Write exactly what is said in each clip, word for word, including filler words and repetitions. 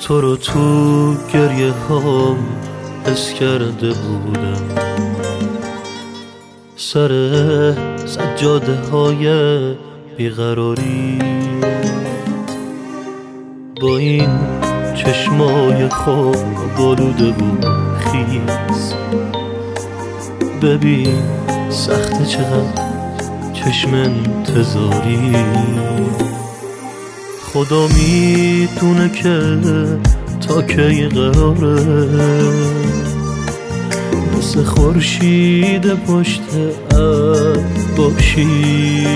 تو رو تو گریه ها حس کرده بودم، سر سجاده های بیقراری با این چشمای خواب بلوده بود خیز. ببین سخته چقدر چشم انتظاری، خدا میدونه که تا کی قراره مثل خورشید پشت ابر باشی،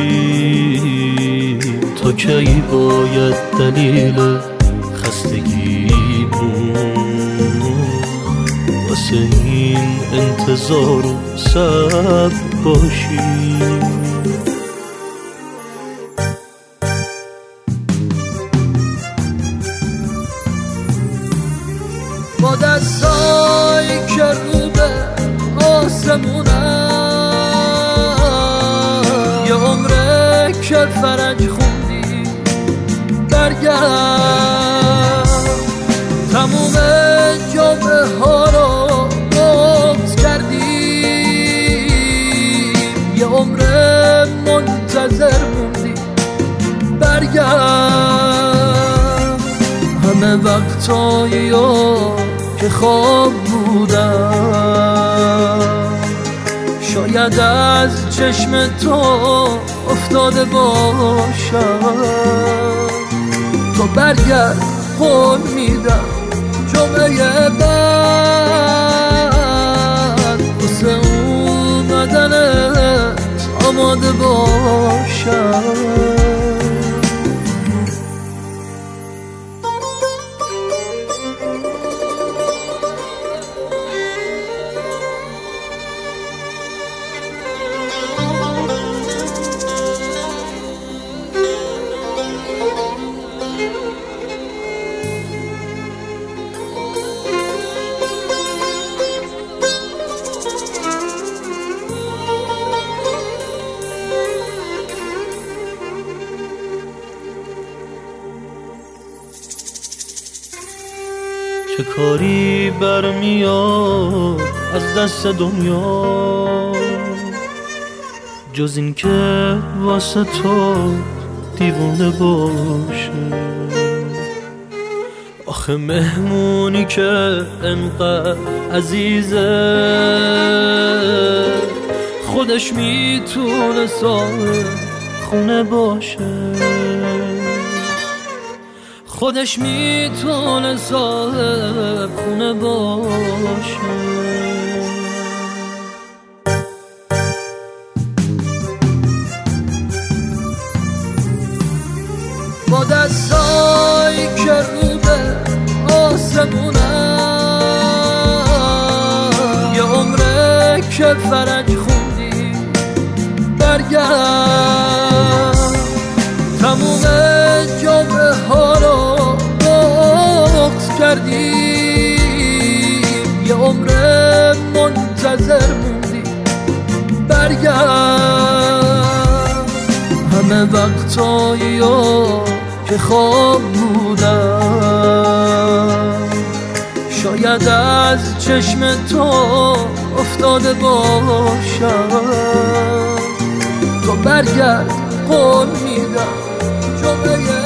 تا کی باید دلیل خستگیمون واسه این انتظار و صبر باشی. با دستایی که رو به آسمونم یه عمره که فرنج خوندی برگرد، تموم جامعه ها رو قبض کردیم، یه عمره منتظر موندی برگرد. همه وقتایی که خواب بودم شاید از چشم تو افتاده باشم، تو برگرد قول میدم جمعه بعد واسه اومدنت آماده باشم. چه کاری برمیاد از دست دنیا جز این که واسه تو دیوونه باشه؟ آخه مهمونی که انقدر عزیزه خودش میتونه صاحب خونه باشه، خودش میتونه صاحب خونه باشه. با دستایی که رو به آسمونم یه عمره که فرنج خوندی برگرد، تموم جامعه ها رو بغض کردیم، یه عمره منتظر موندی برگرد. همه وقتایی که خواب بودم شاید از چشم تو افتاده باشم، تو برگرد قول میدم جمعه